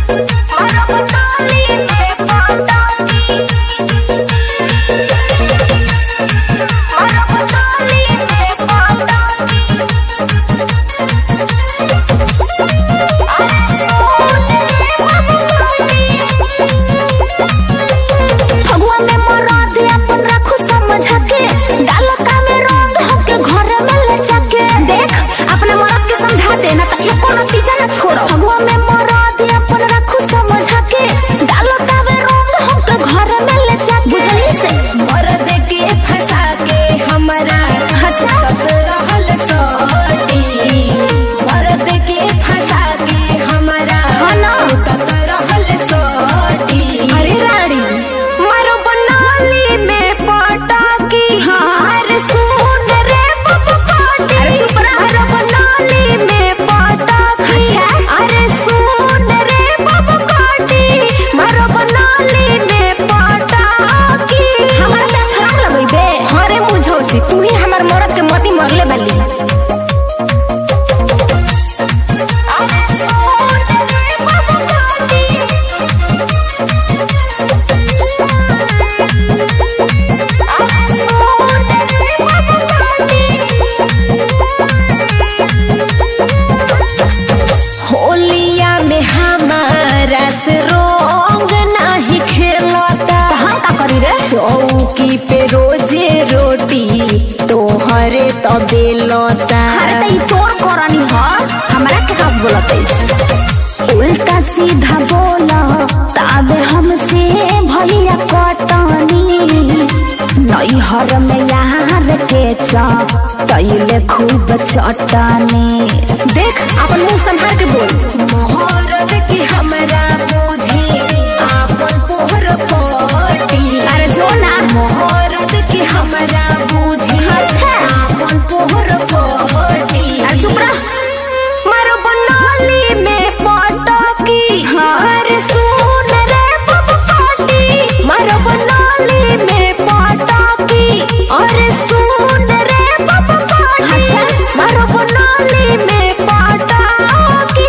तू ही हमार मरद के मती मरले बाली। होलिया में हमारा से रंग नहीं खेलता, का करी रे? चौकी पे रोजे रोटी तोहरे तो बेलता। अरे तोर करनी ह हमरा के का बोलत? उल्टा सीधा बोला ताबे हमसे भैया कटनी। नैहर में यार के तैले खूब चटनी। देख अपन मुंह संभाल के बोल। मोहरत की हमरा बुझी आपन पोहर पटी। अरे जो ना मोहरत की हमरा बुझी आपन पोहर पटी। अरे चुप रह। मारो बनाली में पटकी। अरे सुन रे पपटी। मारो बनाली में पटकी। अरे सुन रे पपटी। मारो बनाली में पटकी।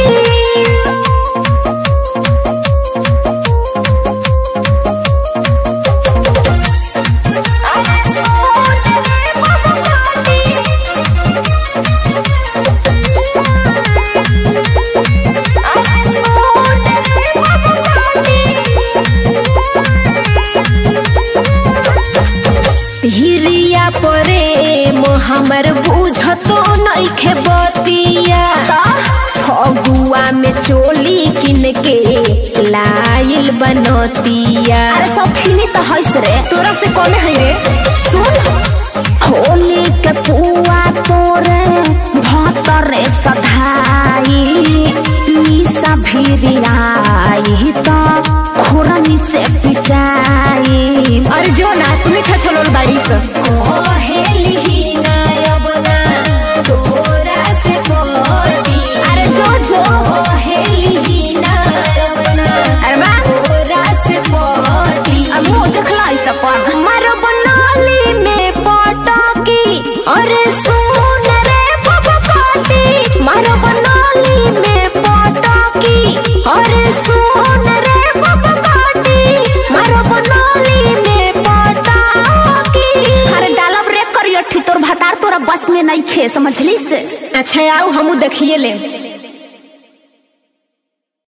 हिरिया प्रेम हमर बुझतो नइखे बतिया। फगुआ में चोली किन के लाइल बनतिया। अरे सब फिनी तो हंस रे, तोरा से कमे है रे। सुन होली के पुआ तोरे भतरे सधाई। निशा भिरियाई तो खुरनी से पिटाई। अरे जो ना तुम्हें खचलोल बाड़ी से कोहेली नायबना तोरा से कोटी। अरे जो कोहेली नायबना अरे बा तोरा से कोटी। अब मुंह देखला इस पर मारो बनाली में पटकी। अरे सुन रे पपटी। मारो बनाली में पटकी। अरे सुन रे पपटी। मारो बनाली में पटकी। अरे डालब रे करियो तोर भतार तोरा बस में नहीं खे, समझली से? अच्छा आओ हमू देखिए ले।